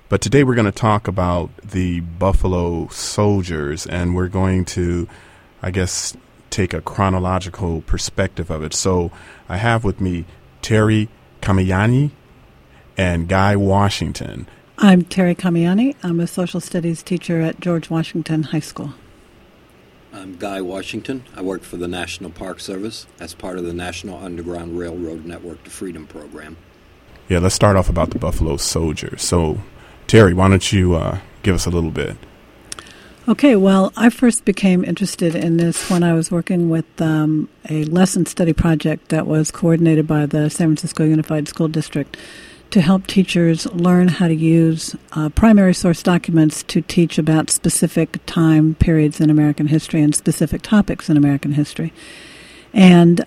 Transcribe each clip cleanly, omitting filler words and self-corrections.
But today we're going to talk about the Buffalo Soldiers, and we're going to, I guess, take a chronological perspective of it. So I have with me Terry Kamiani and Guy Washington. I'm Terry Kamiani. I'm a social studies teacher at George Washington High School. I'm Guy Washington. I work for the National Park Service as part of the National Underground Railroad Network to Freedom program. Yeah, let's start off about the Buffalo Soldiers. So, Terry, why don't you give us a little bit? Okay, well, I first became interested in this when I was working with a lesson study project that was coordinated by the San Francisco Unified School District to help teachers learn how to use primary source documents to teach about specific time periods in American history and specific topics in American history. And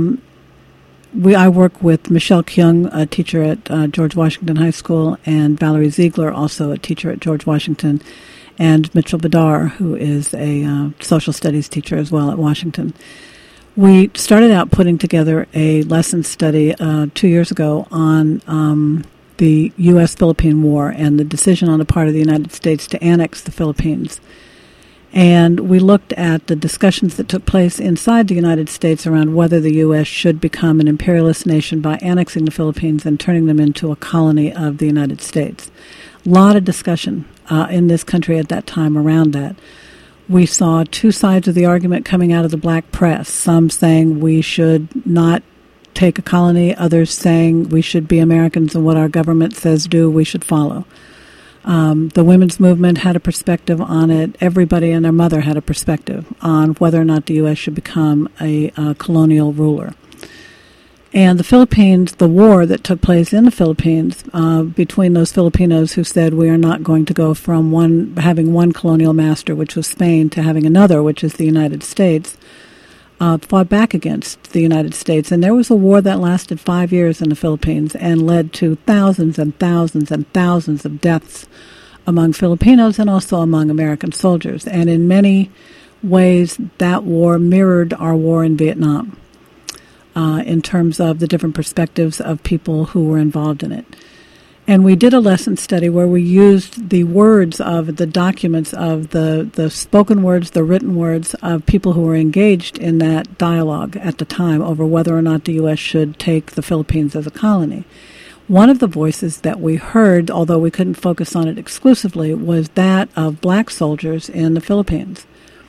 I work with Michelle Kyung, a teacher at George Washington High School, and Valerie Ziegler, also a teacher at George Washington, and Mitchell Badar, who is a social studies teacher as well at Washington. We started out putting together a lesson study 2 years ago on the U.S.-Philippine War and the decision on the part of the United States to annex the Philippines. And we looked at the discussions that took place inside the United States around whether the U.S. should become an imperialist nation by annexing the Philippines and turning them into a colony of the United States. A lot of discussion in this country at that time around that. We saw two sides of the argument coming out of the black press, some saying we should not take a colony, others saying we should be Americans and what our government says do, we should follow. The women's movement had a perspective on it. Everybody and their mother had a perspective on whether or not the U.S. should become a colonial ruler. And the Philippines, the war that took place in the Philippines between those Filipinos who said we are not going to go from having one colonial master, which was Spain, to having another, which is the United States, fought back against the United States. And there was a war that lasted 5 years in the Philippines and led to thousands and thousands and thousands of deaths among Filipinos and also among American soldiers. And in many ways, that war mirrored our war in Vietnam. In terms of the different perspectives of people who were involved in it. And we did a lesson study where we used the words of the documents of the spoken words, the written words of people who were engaged in that dialogue at the time over whether or not the U.S. should take the Philippines as a colony. One of the voices that we heard, although we couldn't focus on it exclusively, was that of black soldiers in the Philippines.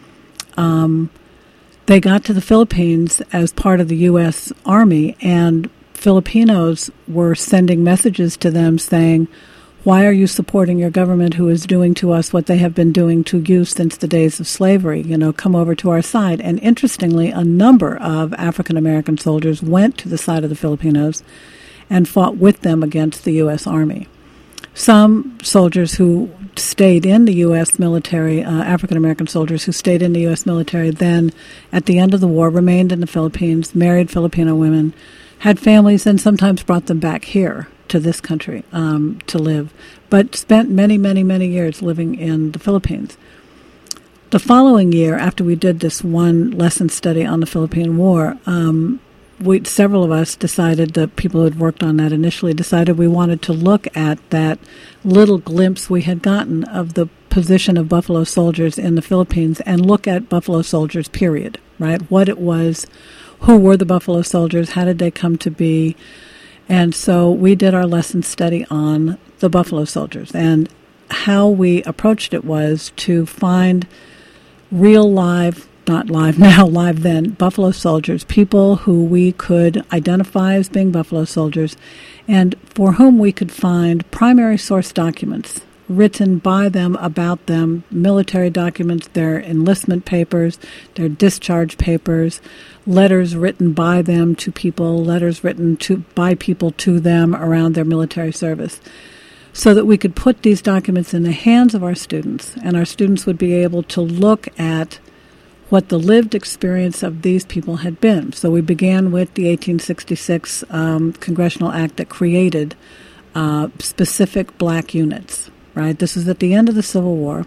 They got to the Philippines as part of the U.S. Army, and Filipinos were sending messages to them saying, why are you supporting your government who is doing to us what they have been doing to you since the days of slavery? Come over to our side. And interestingly, a number of African-American soldiers went to the side of the Filipinos and fought with them against the U.S. Army. Some soldiers who stayed in the U.S. military, African-American soldiers who stayed in the U.S. military, then at the end of the war remained in the Philippines, married Filipino women, had families, and sometimes brought them back here to this country to live, but spent many, many, many years living in the Philippines. The following year, after we did this one lesson study on the Philippine War, several of us decided, the people who had worked on that initially decided we wanted to look at that little glimpse we had gotten of the position of Buffalo Soldiers in the Philippines and look at Buffalo Soldiers, period, right? What it was, who were the Buffalo Soldiers, how did they come to be? And so we did our lesson study on the Buffalo Soldiers, and how we approached it was to find real live, not live now, live then, Buffalo Soldiers, people who we could identify as being Buffalo Soldiers and for whom we could find primary source documents written by them, about them, military documents, their enlistment papers, their discharge papers, letters written by them to people, letters written by people to them around their military service, so that we could put these documents in the hands of our students, and our students would be able to look at what the lived experience of these people had been. So we began with the 1866 Congressional Act that created specific black units, right? This was at the end of the Civil War.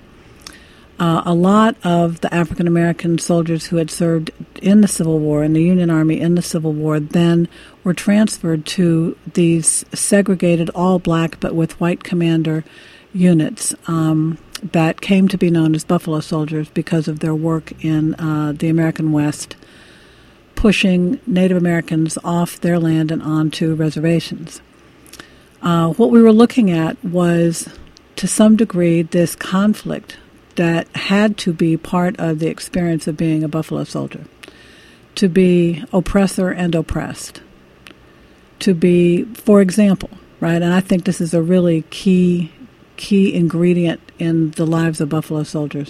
A lot of the African-American soldiers who had served in the Civil War, in the Union Army in the Civil War, then were transferred to these segregated, all black but with white commander units that came to be known as Buffalo Soldiers because of their work in the American West, pushing Native Americans off their land and onto reservations. What we were looking at was, to some degree, this conflict that had to be part of the experience of being a Buffalo Soldier, to be oppressor and oppressed, to be, for example, right, and I think this is a really key ingredient in the lives of Buffalo Soldiers.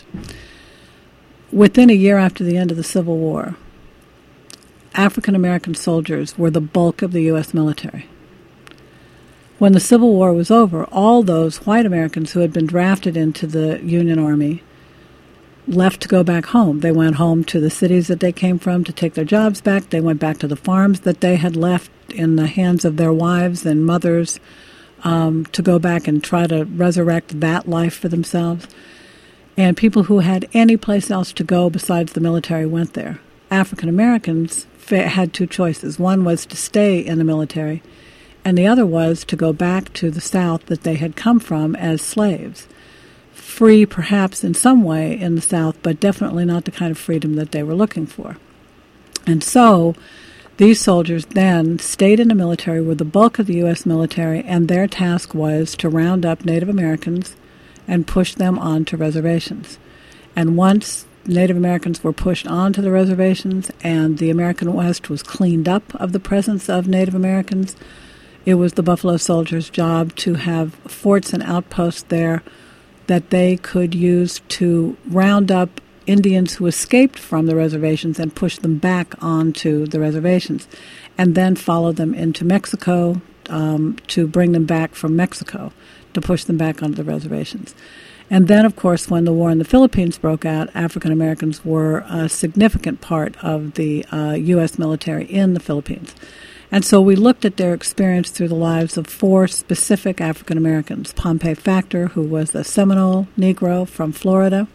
Within a year after the end of the Civil War, African American soldiers were the bulk of the U.S. military. When the Civil War was over, all those white Americans who had been drafted into the Union Army left to go back home. They went home to the cities that they came from to take their jobs back. They went back to the farms that they had left in the hands of their wives and mothers to go back and try to resurrect that life for themselves. And people who had any place else to go besides the military went there. African Americans had two choices. One was to stay in the military, and the other was to go back to the South that they had come from as slaves. Free, perhaps, in some way in the South, but definitely not the kind of freedom that they were looking for. And so these soldiers then stayed in the military, were the bulk of the U.S. military, and their task was to round up Native Americans and push them onto reservations. And once Native Americans were pushed onto the reservations and the American West was cleaned up of the presence of Native Americans, it was the Buffalo Soldiers' job to have forts and outposts there that they could use to round up Indians who escaped from the reservations and push them back onto the reservations, and then follow them into Mexico to bring them back from Mexico to push them back onto the reservations. And then, of course, when the war in the Philippines broke out, African Americans were a significant part of the U.S. military in the Philippines. And so we looked at their experience through the lives of four specific African Americans: Pompey Factor, who was a Seminole Negro from Florida,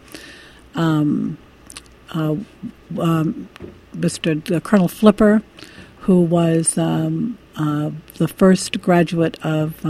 Colonel Flipper, who was the first graduate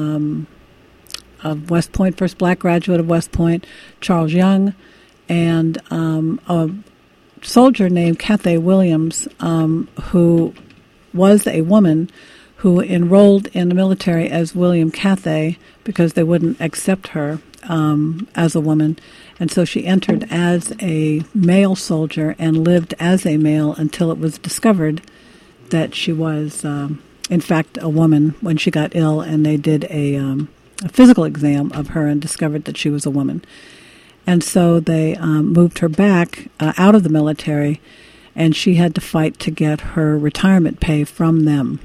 of West Point, first black graduate of West Point, Charles Young, and a soldier named Cathay Williams, who was a woman who enrolled in the military as William Cathay because they wouldn't accept her as a woman. And so she entered as a male soldier and lived as a male until it was discovered that she was, in fact, a woman when she got ill, and they did a physical exam of her and discovered that she was a woman. And so they moved her back out of the military, and she had to fight to get her retirement pay from them.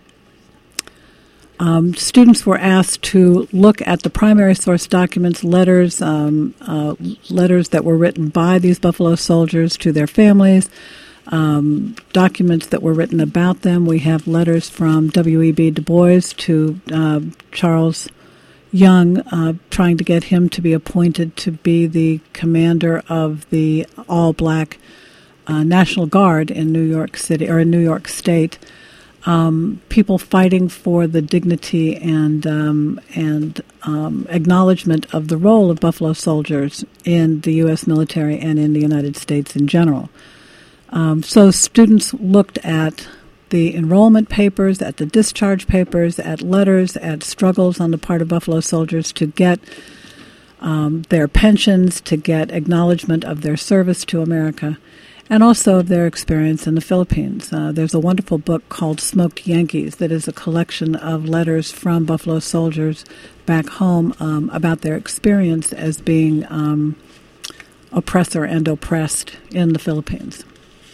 Students were asked to look at the primary source documents, letters that were written by these Buffalo Soldiers to their families, documents that were written about them. We have letters from W.E.B. Du Bois to Charles Young, trying to get him to be appointed to be the commander of the all-black National Guard in New York City, or in New York State. People fighting for the dignity and acknowledgement of the role of Buffalo Soldiers in the U.S. military and in the United States in general. So students looked at the enrollment papers, at the discharge papers, at letters, at struggles on the part of Buffalo Soldiers to get their pensions, to get acknowledgement of their service to America, and also of their experience in the Philippines. There's a wonderful book called Smoked Yankees that is a collection of letters from Buffalo Soldiers back home about their experience as being oppressor and oppressed in the Philippines.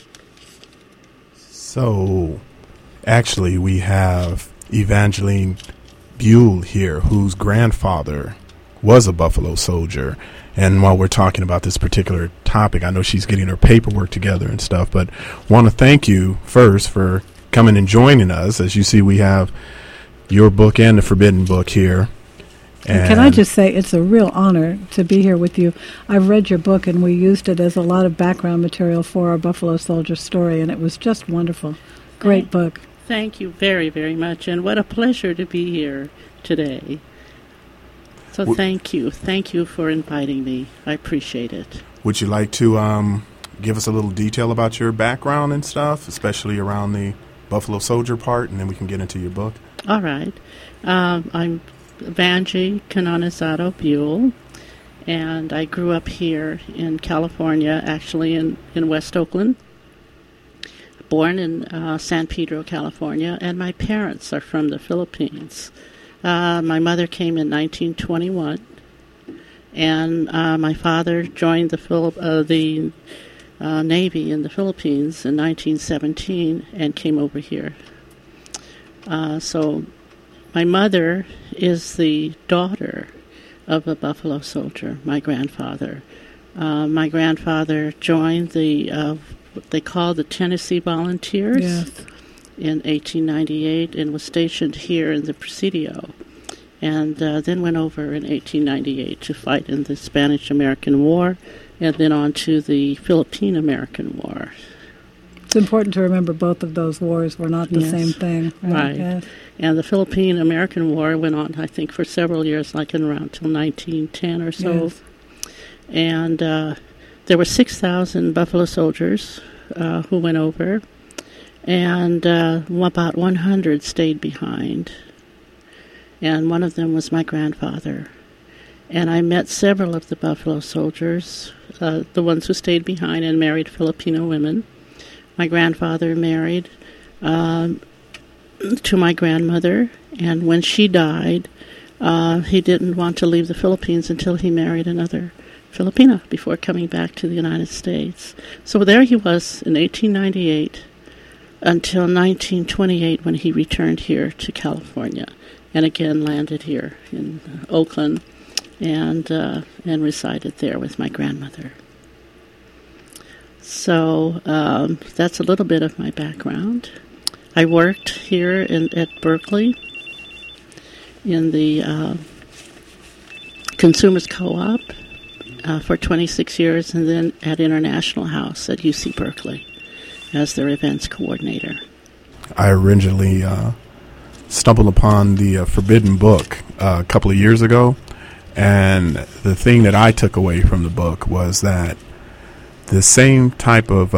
So, actually, we have Evangeline Buell here, whose grandfather was a Buffalo Soldier. And while we're talking about this particular topic, I know she's getting her paperwork together and stuff, but want to thank you first for coming and joining us. As you see, we have your book and the Forbidden Book here. And can I just say, it's a real honor to be here with you. I've read your book, and we used it as a lot of background material for our Buffalo Soldier story, and it was just wonderful. Great book. Thank you very, very much, and what a pleasure to be here today. So thank you. Thank you for inviting me. I appreciate it. Would you like to give us a little detail about your background and stuff, especially around the Buffalo Soldier part, and then we can get into your book? All right. I'm Vanjie Canonizado Buell, and I grew up here in California, actually in West Oakland. Born in San Pedro, California, and my parents are from the Philippines. My mother came in 1921, and my father joined the Navy in the Philippines in 1917 and came over here. So my mother is the daughter of a Buffalo Soldier, my grandfather. My grandfather joined what they call the Tennessee Volunteers. Yes. In 1898 and was stationed here in the Presidio, and then went over in 1898 to fight in the Spanish-American War, and then on to the Philippine-American War. It's important to remember both of those wars were not the same thing. Right. Yes. And the Philippine-American War went on, I think, for several years, like in around till 1910 or so. Yes. And there were 6,000 Buffalo Soldiers who went over, and about 100 stayed behind. And one of them was my grandfather. And I met several of the Buffalo Soldiers, the ones who stayed behind and married Filipino women. My grandfather married to my grandmother, and when she died, he didn't want to leave the Philippines until he married another Filipina before coming back to the United States. So there he was in 1898 until 1928 when he returned here to California and again landed here in Oakland and resided there with my grandmother. So that's a little bit of my background. I worked here at Berkeley in the Consumers Co-op for 26 years, and then at International House at UC Berkeley as their events coordinator. I originally stumbled upon the Forbidden Book a couple of years ago, and the thing that I took away from the book was that the same type of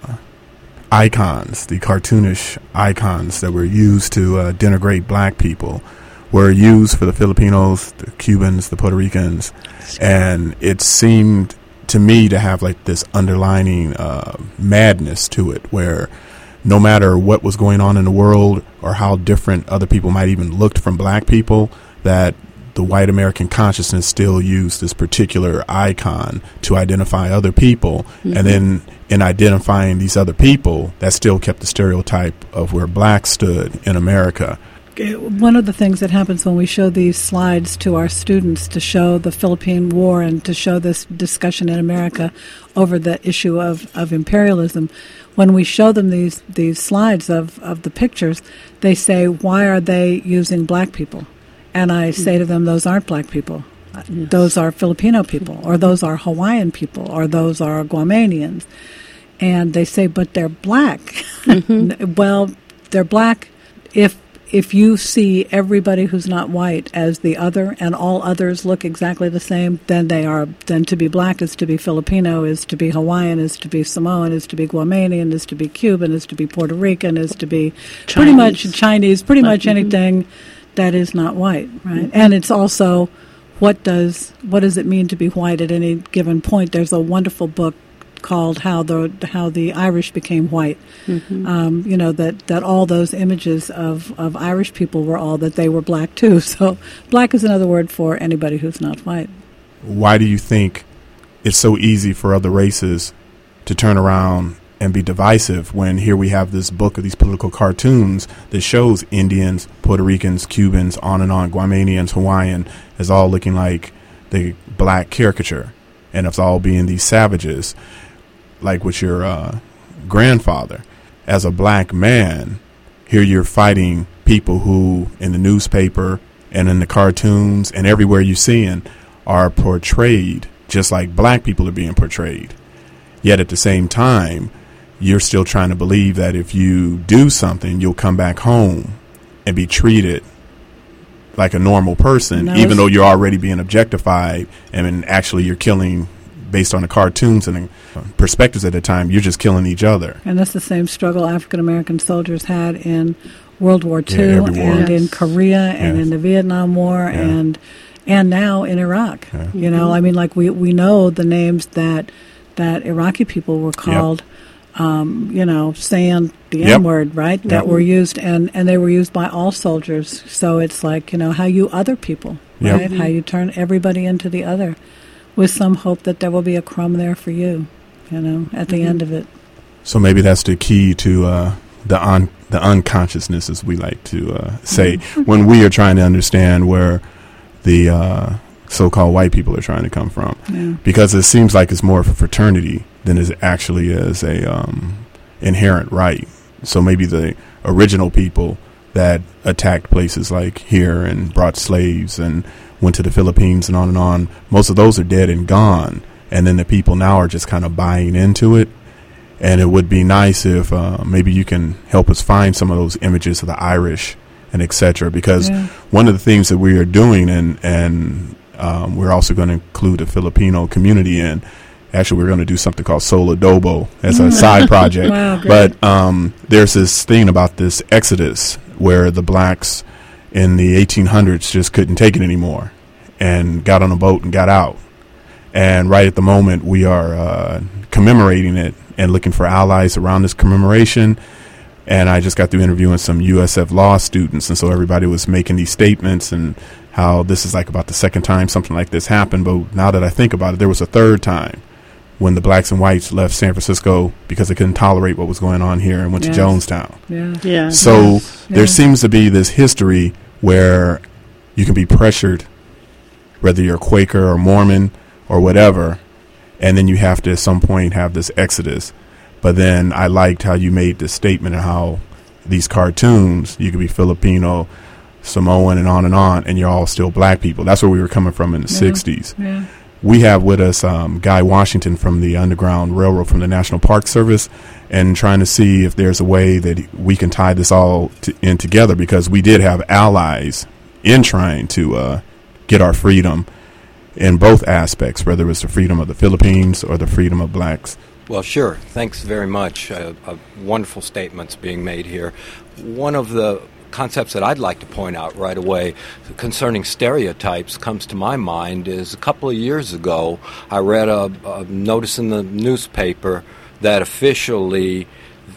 icons, the cartoonish icons that were used to denigrate black people, were used for the Filipinos, the Cubans, the Puerto Ricans, and it seemed to me to have like this underlining madness to it, where no matter what was going on in the world or how different other people might even looked from black people, that the white American consciousness still used this particular icon to identify other people. Mm-hmm. And then in identifying these other people, that still kept the stereotype of where blacks stood in America. One of the things that happens when we show these slides to our students to show the Philippine War and to show this discussion in America over the issue of imperialism, when we show them these slides of the pictures, they say, why are they using black people? And I say to them, those aren't black people. Yes. Those are Filipino people, or those are Hawaiian people, or those are Guamanians. And they say, but they're black. Mm-hmm. Well, they're black if you see everybody who's not white as the other and all others look exactly the same, then to be black is to be Filipino, is to be Hawaiian, is to be Samoan, is to be Guamanian, is to be Cuban, is to be Puerto Rican, is to be Chinese. Pretty much Chinese, pretty much anything that is not white, right? Mm-hmm. And it's also what does it mean to be white at any given point? There's a wonderful book called How the Irish Became White. Mm-hmm. That all those images of Irish people were all that they were black too. So black is another word for anybody who's not white. Why do you think it's so easy for other races to turn around and be divisive when here we have this book of these political cartoons that shows Indians, Puerto Ricans, Cubans, on and on, Guamanians, Hawaiian, as all looking like the black caricature, and it's all being these savages? Like with your grandfather, as a black man, here you're fighting people who in the newspaper and in the cartoons and everywhere you see in are portrayed just like black people are being portrayed. Yet at the same time, you're still trying to believe that if you do something, you'll come back home and be treated like a normal person, even though you're already being objectified, and actually you're killing based on the cartoons and the perspectives at the time. You're just killing each other. And that's the same struggle African American soldiers had in World War II and in Korea and in the Vietnam War and now in Iraq. Yeah. You know, I mean, like we know the names that Iraqi people were called. You know, saying the N-word, right, that were used, and they were used by all soldiers. So it's like, you know, how you other people, right, how you turn everybody into the other with some hope that there will be a crumb there for you, you know, at the end of it. So maybe that's the key to the unconsciousness, as we like to say, when we are trying to understand where the so-called white people are trying to come from. Yeah. Because it seems like it's more of a fraternity than it actually is a inherent right. So maybe the original people that attacked places like here and brought slaves and went to the Philippines and on, most of those are dead and gone. And then the people now are just kind of buying into it. And it would be nice if maybe you can help us find some of those images of the Irish and et cetera. Because one of the things that we are doing, and we're also going to include the Filipino community in. Actually, we're going to do something called Soul Adobo as a side project. Wow, but there's this thing about this exodus where the blacks in the 1800s just couldn't take it anymore and got on a boat and got out. And right at the moment, we are commemorating it and looking for allies around this commemoration. And I just got through interviewing some USF law students, and so everybody was making these statements and how this is like about the second time something like this happened. But now that I think about it, there was a third time when the blacks and whites left San Francisco because they couldn't tolerate what was going on here and went to Jonestown. So there seems to be this history where you can be pressured, whether you're a Quaker or Mormon or whatever, and then you have to at some point have this exodus. But then I liked how you made the statement of how these cartoons, you could be Filipino, Samoan, and on, and you're all still black people. That's where we were coming from in the 60s. Yeah. We have with us Guy Washington from the Underground Railroad from the National Park Service, and trying to see if there's a way that we can tie this all in together, because we did have allies in trying to get our freedom in both aspects, whether it's the freedom of the Philippines or the freedom of blacks. Well, sure. Thanks very much. Wonderful statements being made here. One of the concepts that I'd like to point out right away concerning stereotypes comes to my mind is a couple of years ago I read a notice in the newspaper that officially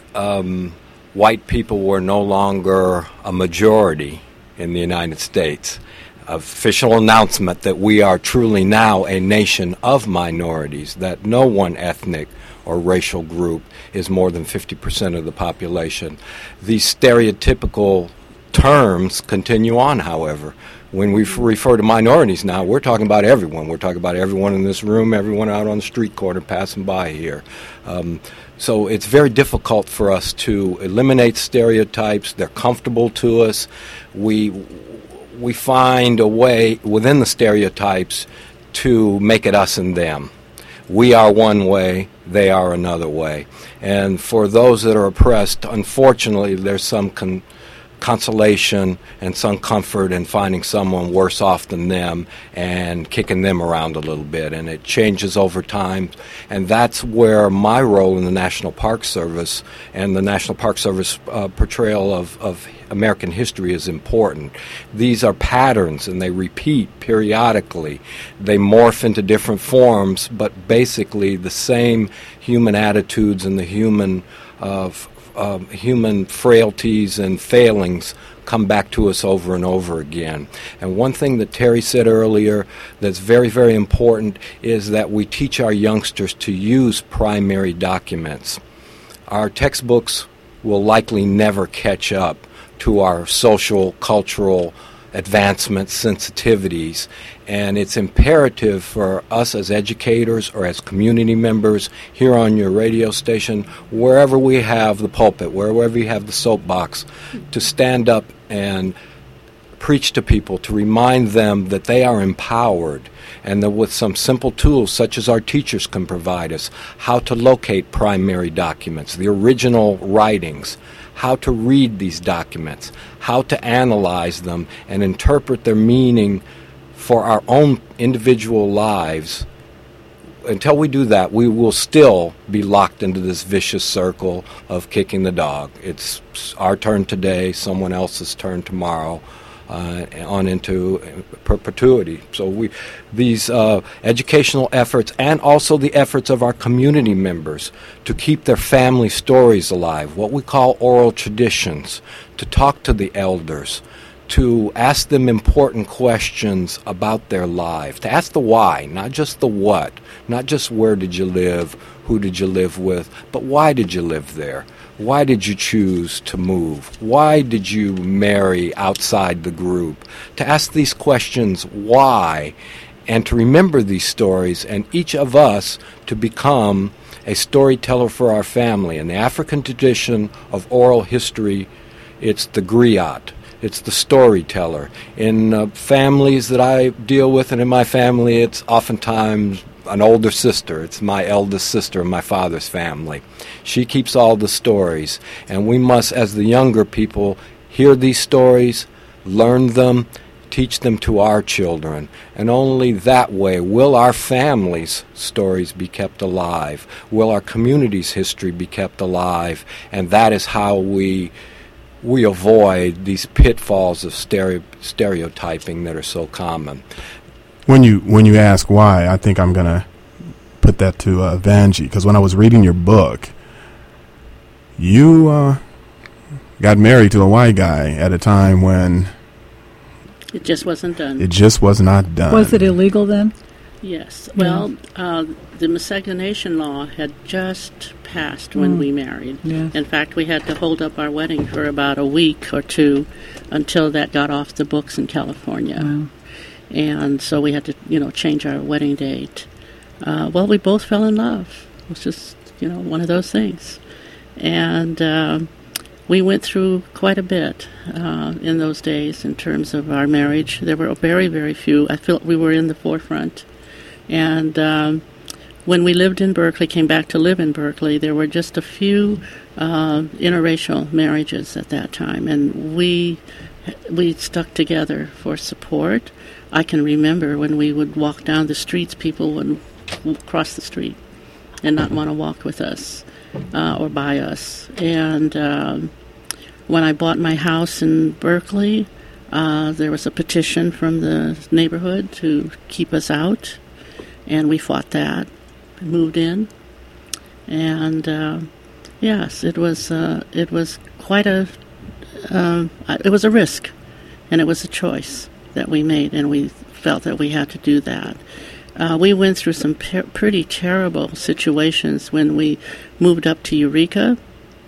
white people were no longer a majority in the United States. Official announcement that we are truly now a nation of minorities, that no one ethnic or racial group is more than 50% of the population. These stereotypical terms continue on, however. When we refer to minorities now, we're talking about everyone. We're talking about everyone in this room, everyone out on the street corner passing by here. So it's very difficult for us to eliminate stereotypes. They're comfortable to us. We find a way within the stereotypes to make it us and them. We are one way, they are another way. And for those that are oppressed, unfortunately, there's some consolation and some comfort in finding someone worse off than them and kicking them around a little bit. And it changes over time. And that's where my role in the National Park Service and the National Park Service portrayal of American history is important. These are patterns, and they repeat periodically. They morph into different forms, but basically the same human attitudes and the human frailties and failings come back to us over and over again. And one thing that Terry said earlier that's very, very important is that we teach our youngsters to use primary documents. Our textbooks will likely never catch up to our social, cultural advancements, sensitivities, and it's imperative for us as educators or as community members here on your radio station, wherever we have the pulpit, wherever we have the soapbox, to stand up and preach to people, to remind them that they are empowered, and that with some simple tools such as our teachers can provide us, how to locate primary documents, the original writings, how to read these documents, how to analyze them and interpret their meaning for our own individual lives. Until we do that, we will still be locked into this vicious circle of kicking the dog. It's our turn today, someone else's turn tomorrow, on into perpetuity. So these educational efforts, and also the efforts of our community members to keep their family stories alive, what we call oral traditions, to talk to the elders, to ask them important questions about their life, to ask the why, not just the what, not just where did you live, who did you live with, but why did you live there? Why did you choose to move? Why did you marry outside the group? To ask these questions, why, and to remember these stories, and each of us to become a storyteller for our family. In the African tradition of oral history, it's the griot. It's the storyteller. In families that I deal with, and in my family, it's oftentimes an older sister. It's my eldest sister in my father's family. She keeps all the stories, and we must, as the younger people, hear these stories, learn them, teach them to our children, and only that way will our family's stories be kept alive, will our community's history be kept alive, and that is how we avoid these pitfalls of stereotyping that are so common. When you ask why, I think I'm going to put that to Vanjie, because when I was reading your book, you got married to a white guy at a time when it just wasn't done. It just was not done. Was it illegal then? Yes. Well, the miscegenation law had just passed when we married. Yes. In fact, we had to hold up our wedding for about a week or two until that got off the books in California. Wow. And so we had to, change our wedding date. Well, we both fell in love. It was just, one of those things. And we went through quite a bit in those days in terms of our marriage. There were very, very few. I felt we were in the forefront. And when we lived in Berkeley, came back to live in Berkeley, there were just a few interracial marriages at that time. And we stuck together for support. I can remember when we would walk down the streets, people would cross the street and not want to walk with us or by us. And when I bought my house in Berkeley, there was a petition from the neighborhood to keep us out, and we fought that, moved in, and yes, it was quite a it was a risk, and it was a choice that we made, and we felt that we had to do that. We went through some pretty terrible situations when we moved up to Eureka.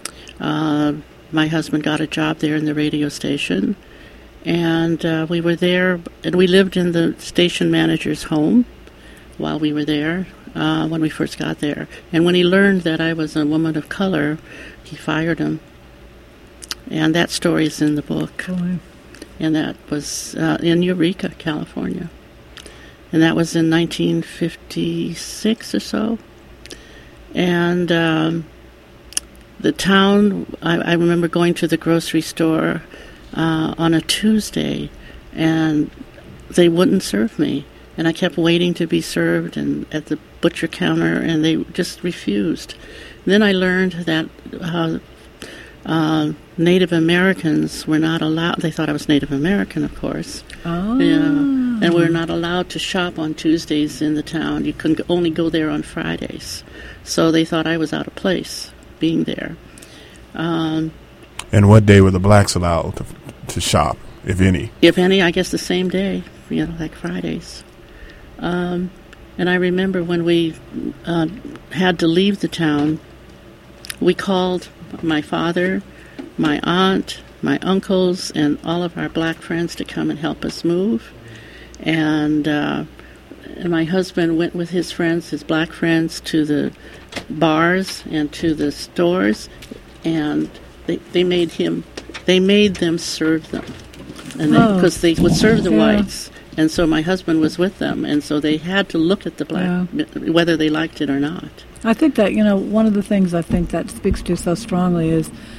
My husband got a job there in the radio station, and we were there, and we lived in the station manager's home while we were there when we first got there. And when he learned that I was a woman of color, he fired him. And that story is in the book. Boy. And that was in Eureka, California. And that was in 1956 or so. And the town, I remember going to the grocery store on a Tuesday, and they wouldn't serve me. And I kept waiting to be served and at the butcher counter, and they just refused. And then I learned that Native Americans were not allowed. They thought I was Native American, of course. Oh. Yeah. And we're not allowed to shop on Tuesdays in the town. You can only go there on Fridays. So they thought I was out of place being there. And what day were the blacks allowed to shop, if any? If any, I guess the same day, like Fridays. And I remember when we had to leave the town, we called my father, my aunt, my uncles, and all of our black friends to come and help us move. And my husband went with his friends, his black friends, to the bars and to the stores, and they made them serve them, and because they would serve the whites. And so my husband was with them, and so they had to look at the black, whether they liked it or not. I think that, one of the things I think that speaks to so strongly is,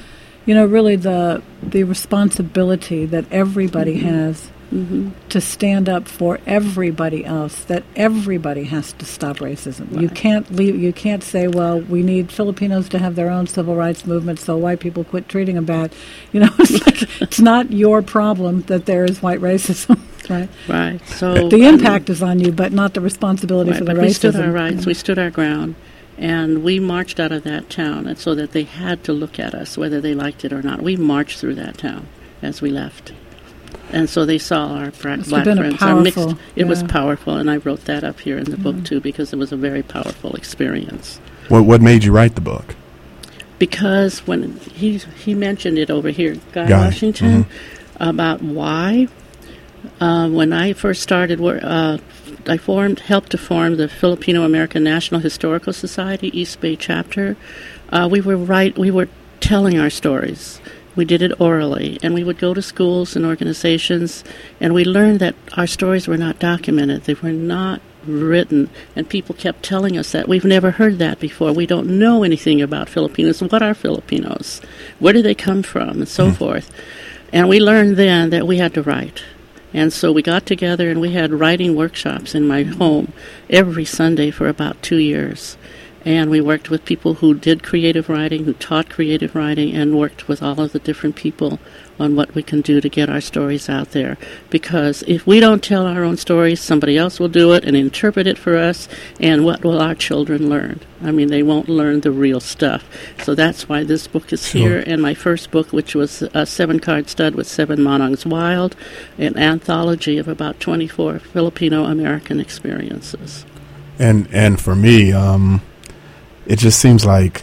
really the responsibility that everybody has to stand up for everybody else, that everybody has to stop racism. Right. You can't say, well, we need Filipinos to have their own civil rights movement, so white people quit treating them bad. It's like, it's not your problem that there is white racism, right? Right. So the impact is on you, but not the responsibility for the racism. We stood our rights, we stood our ground, and we marched out of that town, and so that they had to look at us, whether they liked it or not. We marched through that town as we left. And so they saw our black friends, our mixed. It was powerful, and I wrote that up here in the book too, because it was a very powerful experience. What made you write the book? Because when he mentioned it over here, Guy Washington, about why. When I first started, I helped to form the Filipino American National Historical Society East Bay chapter. We were telling our stories. We did it orally, and we would go to schools and organizations, and we learned that our stories were not documented. They were not written, and people kept telling us that. We've never heard that before. We don't know anything about Filipinos. What are Filipinos? Where do they come from? And so forth. And we learned then that we had to write. And so we got together, and we had writing workshops in my home every Sunday for about 2 years. And we worked with people who did creative writing, who taught creative writing, and worked with all of the different people on what we can do to get our stories out there. Because if we don't tell our own stories, somebody else will do it and interpret it for us, and what will our children learn? I mean, they won't learn the real stuff. So that's why this book is here, and my first book, which was a 7-card stud with 7 Manongs Wild, an anthology of about 24 Filipino-American experiences. And for me, it just seems like,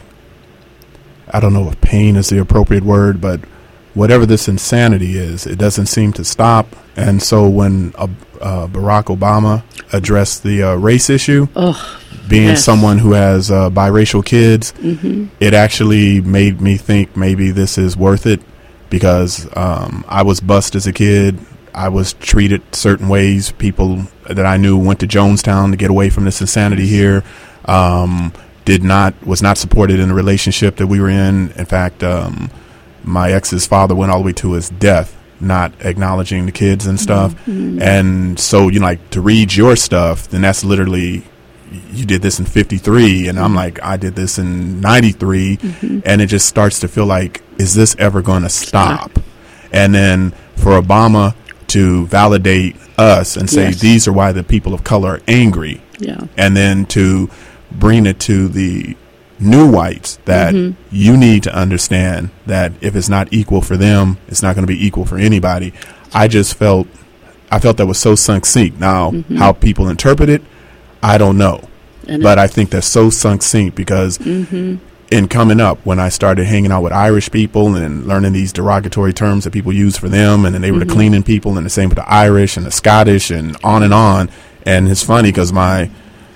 I don't know if pain is the appropriate word, but whatever this insanity is, it doesn't seem to stop. And so when Barack Obama addressed the race issue, being someone who has biracial kids, it actually made me think maybe this is worth it, because I was bused as a kid. I was treated certain ways. People that I knew went to Jonestown to get away from this insanity here. Was not supported in the relationship that we were in. In fact, my ex's father went all the way to his death, not acknowledging the kids and stuff. And so, like, to read your stuff, then that's literally, you did this in 53, and I'm like, I did this in 93, and it just starts to feel like, is this ever going to stop? And then for Obama to validate us and say, these are why the people of color are angry, and then to bring it to the new whites that you need to understand that if it's not equal for them, it's not going to be equal for anybody. I felt that was so succinct. Now, how people interpret it, I don't know. But I think that's so succinct because in coming up, when I started hanging out with Irish people and learning these derogatory terms that people use for them, and then they were the cleaning people, and the same with the Irish and the Scottish and on. And it's funny because my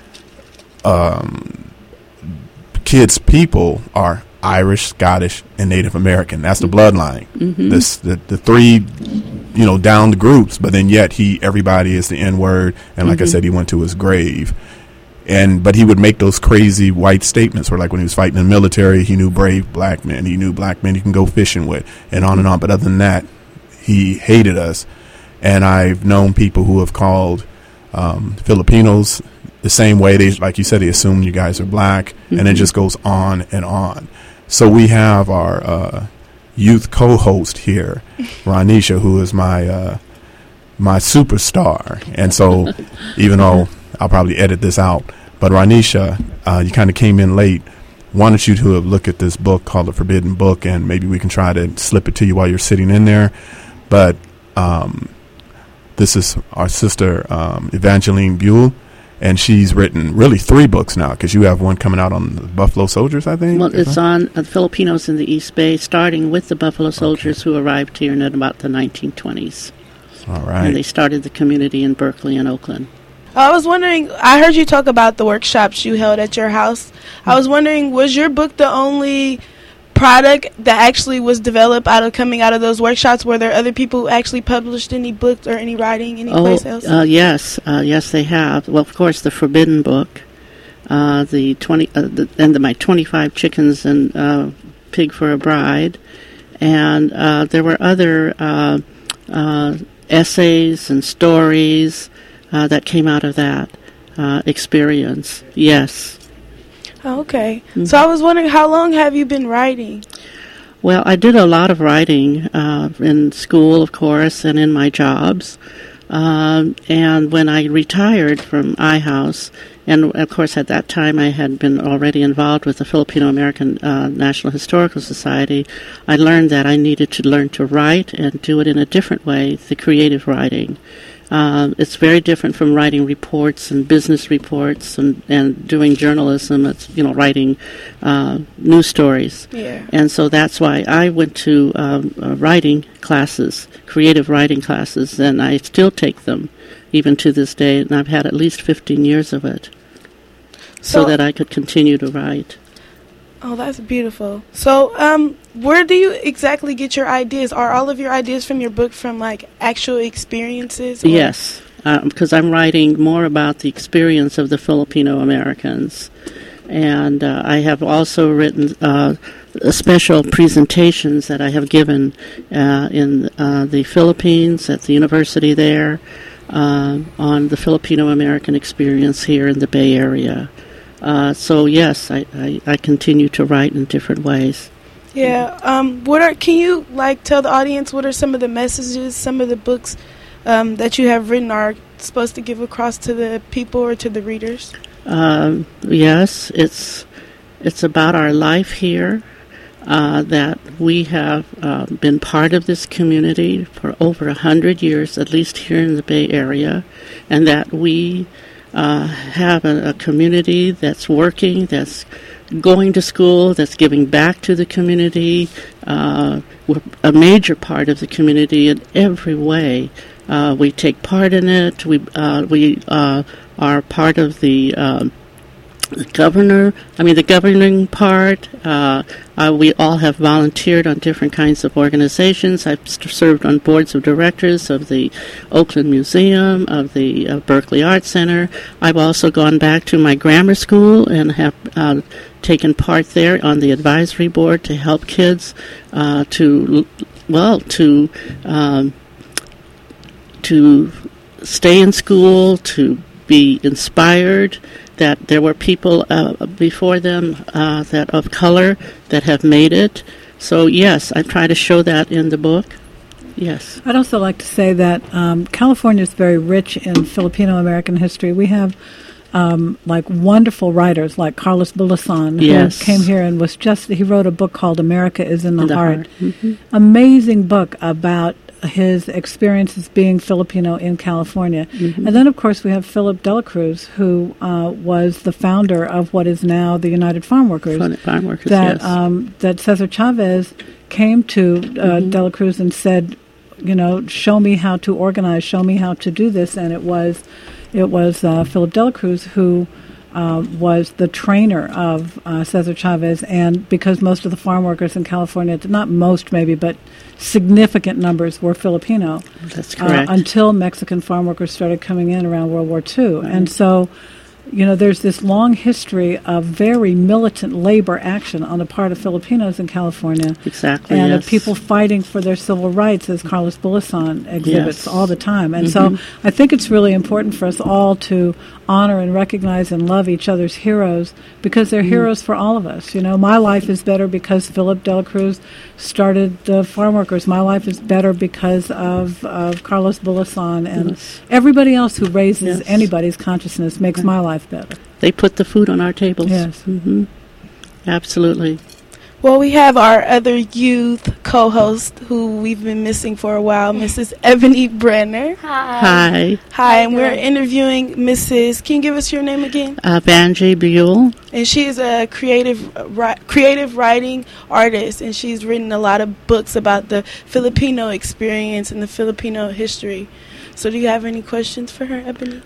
kids' people are Irish, Scottish, and Native American. That's the bloodline. The three, down the groups, but then yet everybody is the N-word. And like I said, he went to his grave. But he would make those crazy white statements where, like, when he was fighting in the military, he knew brave black men. He knew black men you can go fishing with, and on and on. But other than that, he hated us. And I've known people who have called Filipinos the same way. They, like you said, they assume you guys are black, and it just goes on and on. So we have our youth co-host here, Ronisha, who is my superstar. And so, even though I'll probably edit this out, but Ronisha, you kind of came in late. Wanted you to look at this book called The Forbidden Book, and maybe we can try to slip it to you while you're sitting in there. But this is our sister, Evangeline Buell. And she's written really 3 books now, because you have one coming out on the Buffalo Soldiers, I think? Well, it's on Filipinos in the East Bay, starting with the Buffalo Soldiers who arrived here in about the 1920s. All right. And they started the community in Berkeley and Oakland. I was wondering, I heard you talk about the workshops you held at your house. I was wondering, was your book the only product that actually was developed coming out of those workshops? Were there other people who actually published any books or any writing anyplace else? Yes, they have. Well, of course, the Forbidden Book, my 25 Chickens and Pig for a Bride, And there were other essays and stories that came out of that experience. Yes. Okay. Mm-hmm. So I was wondering, how long have you been writing? Well, I did a lot of writing in school, of course, and in my jobs. And when I retired from iHouse, and of course at that time I had been already involved with the Filipino American National Historical Society, I learned that I needed to learn to write and do it in a different way, the creative writing. It's very different from writing reports and business reports and doing journalism. It's, writing news stories. Yeah. And so that's why I went to writing classes, creative writing classes, and I still take them even to this day, and I've had at least 15 years of it so that I could continue to write. Oh, that's beautiful. So, where do you exactly get your ideas? Are all of your ideas from your book from, actual experiences? Yes, because I'm writing more about the experience of the Filipino Americans. And I have also written special presentations that I have given in the Philippines, at the university there, on the Filipino American experience here in the Bay Area. So yes, I continue to write in different ways. Yeah. Can you tell the audience what are some of the messages, some of the books that you have written are supposed to give across to the people or to the readers? Yes, it's about our life here. That we have been part of this community for over 100 years, at least here in the Bay Area, and that we have a community that's working, that's going to school, that's giving back to the community. We're a major part of the community in every way. We take part in it. We are part of the the governing part. We all have volunteered on different kinds of organizations. I've served on boards of directors of the Oakland Museum, of the Berkeley Art Center. I've also gone back to my grammar school and have taken part there on the advisory board to help kids to stay in school, to be inspired, that there were people before them that of color that have made it. So yes, I try to show that in the book. Yes. I'd also like to say that California is very rich in Filipino American history. We have wonderful writers like Carlos Bulosan, yes, who came here and he wrote a book called America is in the Heart. Mm-hmm. Amazing book about his experiences being Filipino in California. Mm-hmm. And then, of course, we have Philip De La Cruz, who was the founder of what is now the United Farm Workers. Farm Workers, that, yes. That Cesar Chavez came to De La Cruz and said, show me how to organize, show me how to do this. And it was Philip De La Cruz who was the trainer of Cesar Chavez, and because most of the farm workers in California, not most maybe, but significant numbers were Filipino. That's correct. Until Mexican farm workers started coming in around World War II. Right. And so, there's this long history of very militant labor action on the part of Filipinos in California. Exactly, and yes. of people fighting for their civil rights, as Carlos Bulosan exhibits all the time. And mm-hmm. so I think it's really important for us all to honor and recognize and love each other's heroes, because they're heroes for all of us. My life is better because Philip De La Cruz started the farm workers. My life is better because of Carlos Bulosan, and yes. everybody else who raises yes. anybody's consciousness makes my life better. They put the food on our tables. Yes. Mm-hmm. Absolutely. Well, we have our other youth co-host who we've been missing for a while, Mrs. Ebony Brenner. Hi. Hi, and we're interviewing Mrs. Can you give us your name again? Vanjie Buell. And she is a creative writing artist, and she's written a lot of books about the Filipino experience and the Filipino history. So do you have any questions for her, Ebony?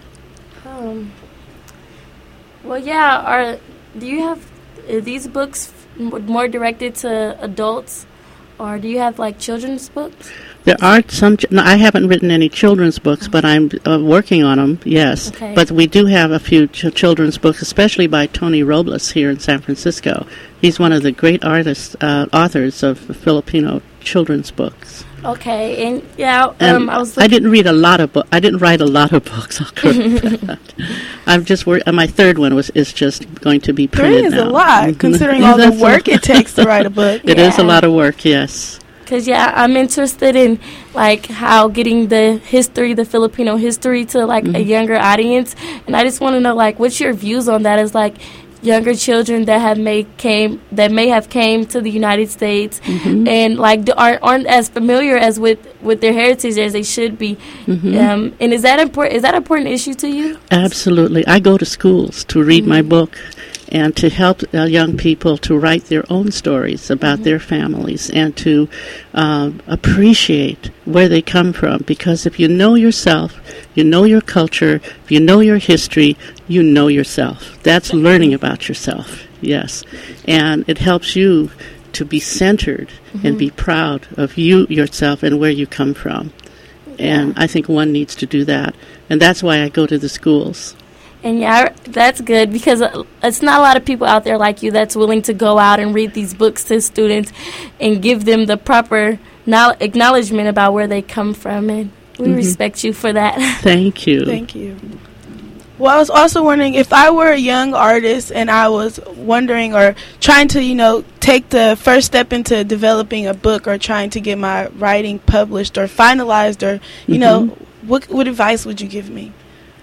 Well, yeah. Do you have these books more directed to adults, or do you have children's books? There are some. I haven't written any children's books, but I'm working on them. Yes, okay. But we do have a few children's books, especially by Tony Robles here in San Francisco. He's one of the great authors of Filipino children's books. Okay, and yeah, And I didn't read a lot of books. I didn't write a lot of books. I'll correct that. I'm just my third one is just going to be printed 3 is now. a lot, considering all the work it takes to write a book. It is a lot of work, yes. Because, I'm interested in, like, how getting the Filipino history to, like, a younger audience. And I just want to know, like, what's your views on that as, like, younger children that may have came to the United States and, like, aren't as familiar as with their heritage as they should be. And is that important? Is that an important issue to you? Absolutely. I go to schools to read my book and to help young people to write their own stories about their families and to appreciate where they come from. Because if you know yourself, you know your culture, if you know your history, you know yourself. That's learning about yourself, yes. And it helps you to be centered and be proud of yourself and where you come from. And I think one needs to do that. And that's why I go to the schools. And that's good because it's not a lot of people out there like you that's willing to go out and read these books to students and give them the proper acknowledgement about where they come from. And we respect you for that. Thank you. Thank you. Well, I was also wondering if I were a young artist and I was wondering or trying to, take the first step into developing a book or trying to get my writing published or finalized or, what advice would you give me?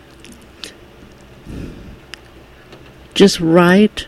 Just write.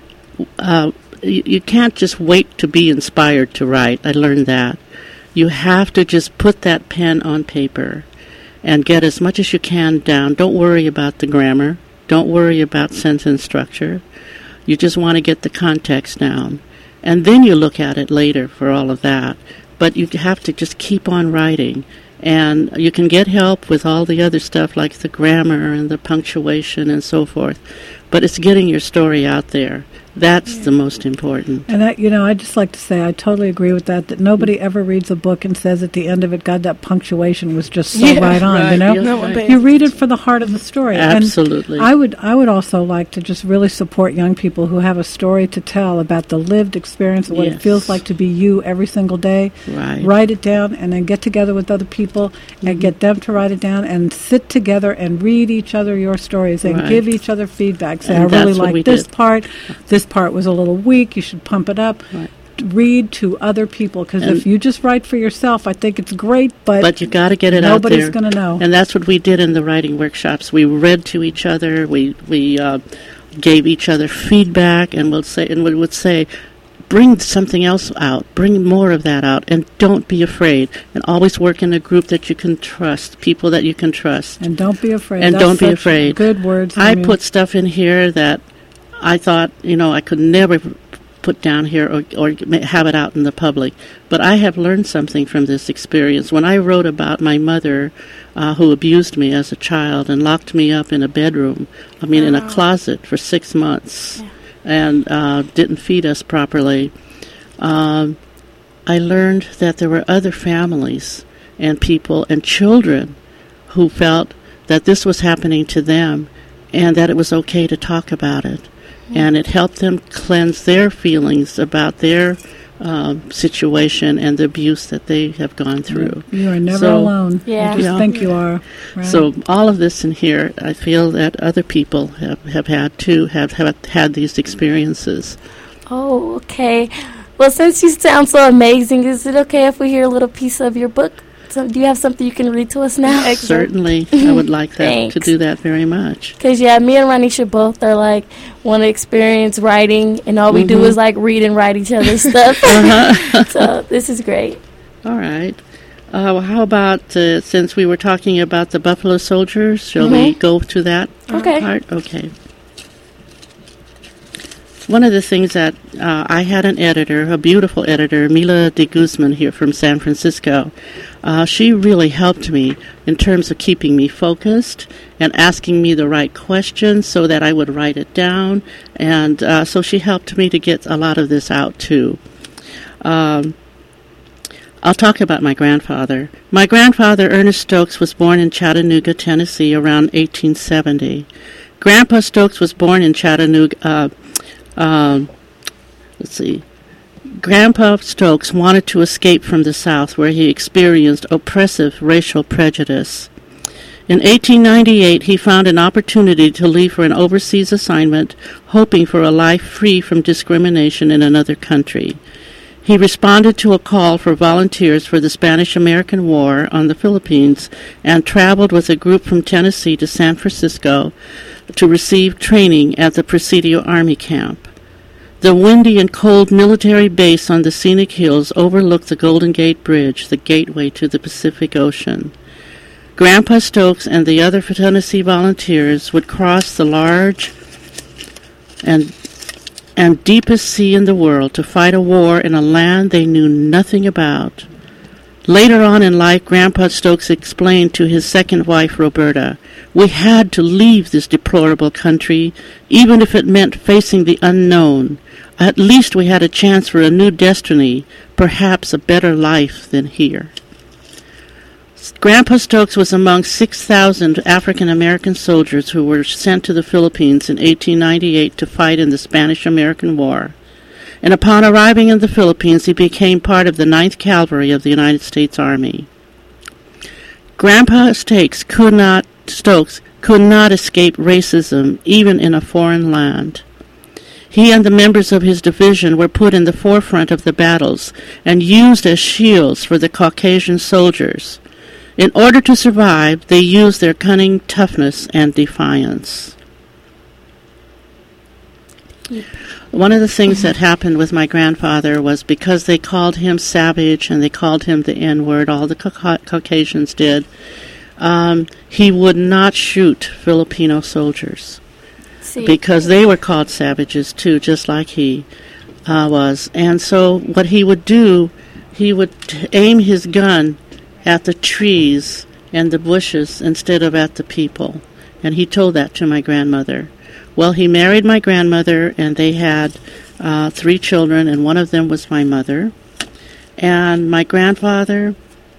You can't just wait to be inspired to write. I learned that. You have to just put that pen on paper and get as much as you can down. Don't worry about the grammar. Don't worry about sentence structure. You just want to get the context down. And then you look at it later for all of that. But you have to just keep on writing. And you can get help with all the other stuff like the grammar and the punctuation and so forth. But it's getting your story out there. That's the most important. And I'd just like to say I totally agree with that nobody ever reads a book and says at the end of it, God, that punctuation was just so right on, right. Yes, you read it for the heart of the story. Absolutely. And I would also like to just really support young people who have a story to tell about the lived experience of what it feels like to be you every single day. Right. Write it down and then get together with other people and get them to write it down and sit together and read each other your stories and give each other feedback. Say, and I really like this part. This part was a little weak. You should pump it up. Right. Read to other people because if you just write for yourself, I think it's great, but you got to get it out there. Nobody's going to know. And that's what we did in the writing workshops. We read to each other. We gave each other feedback, and we would say, bring something else out. Bring more of that out, and don't be afraid. And always work in a group that you can trust, people that you can trust. And don't be afraid. And that's don't be afraid. Good words. I put stuff in here that I thought, I could never put down here or have it out in the public. But I have learned something from this experience. When I wrote about my mother who abused me as a child and locked me up in a bedroom, in a closet for 6 months and didn't feed us properly, I learned that there were other families and people and children who felt that this was happening to them and that it was okay to talk about it. And it helped them cleanse their feelings about their situation and the abuse that they have gone through. You are never alone. Yeah. You just think you are. Right. So all of this in here, I feel that other people have had too, have had these experiences. Oh, okay. Well, since you sound so amazing, is it okay if we hear a little piece of your book? So do you have something you can read to us now? Certainly. I would like that to do that very much. Because, me and Ranisha both are, want to experience writing, and all we do is, read and write each other's stuff. So this is great. All right. How about, since we were talking about the Buffalo Soldiers, shall we go to that part? Okay. One of the things that I had an editor, a beautiful editor, Mila de Guzman here from San Francisco. She really helped me in terms of keeping me focused and asking me the right questions so that I would write it down. And so she helped me to get a lot of this out, too. I'll talk about my grandfather. My grandfather, Ernest Stokes, was born in Chattanooga, Tennessee, around 1870. Grandpa Stokes was born in Chattanooga, Grandpa Stokes wanted to escape from the South, where he experienced oppressive racial prejudice. In 1898, he found an opportunity to leave for an overseas assignment, hoping for a life free from discrimination in another country. He responded to a call for volunteers for the Spanish-American War on the Philippines and traveled with a group from Tennessee to San Francisco to receive training at the Presidio Army Camp. The windy and cold military base on the scenic hills overlooked the Golden Gate Bridge, the gateway to the Pacific Ocean. Grandpa Stokes and the other Tennessee volunteers would cross the large and deepest sea in the world to fight a war in a land they knew nothing about. Later on in life, Grandpa Stokes explained to his second wife, Roberta, "We had to leave this deplorable country, even if it meant facing the unknown. At least we had a chance for a new destiny, perhaps a better life than here." Grandpa Stokes was among 6,000 African-American soldiers who were sent to the Philippines in 1898 to fight in the Spanish-American War. And upon arriving in the Philippines, he became part of the 9th Cavalry of the United States Army. Grandpa Stokes could not escape racism, even in a foreign land. He and the members of his division were put in the forefront of the battles and used as shields for the Caucasian soldiers. In order to survive, they used their cunning, toughness, and defiance. One of the things that happened with my grandfather was because they called him savage and they called him the N-word, all the Caucasians did, he would not shoot Filipino soldiers. Because they were called savages too, just like he was. And so what he would do, he would aim his gun at the trees and the bushes instead of at the people. And he told that to my grandmother. Well, he married my grandmother, and they had 3 children, and one of them was my mother. And my grandfather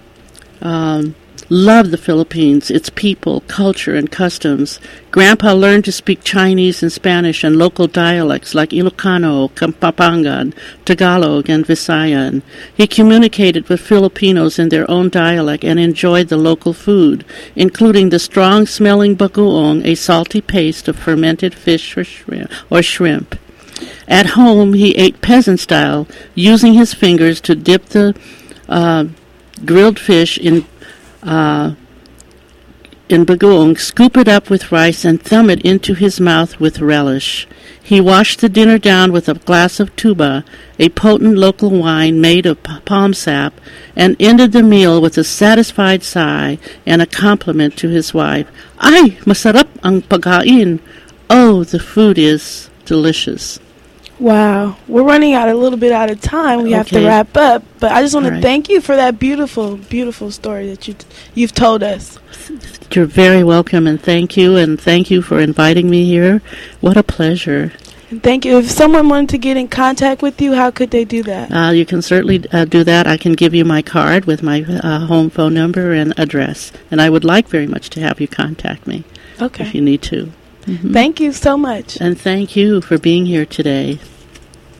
loved the Philippines, its people, culture, and customs. Grandpa learned to speak Chinese and Spanish and local dialects like Ilocano, Kapampangan, Tagalog, and Visayan. He communicated with Filipinos in their own dialect and enjoyed the local food, including the strong-smelling bagoong, a salty paste of fermented fish or shrimp. At home, he ate peasant style, using his fingers to dip the grilled fish in bagoong, scoop it up with rice, and thumb it into his mouth with relish. He washed the dinner down with a glass of tuba, a potent local wine made of palm sap, and ended the meal with a satisfied sigh and a compliment to his wife. "Ay, masarap ang pagkain." Oh, the food is delicious. Wow. We're running a little bit out of time. We have to wrap up. But I just want to thank you for that beautiful, beautiful story that you've told us. You're very welcome, and thank you for inviting me here. What a pleasure. And thank you. If someone wanted to get in contact with you, how could they do that? You can certainly do that. I can give you my card with my home phone number and address. And I would like very much to have you contact me if you need to. Mm-hmm. Thank you so much. And thank you for being here today.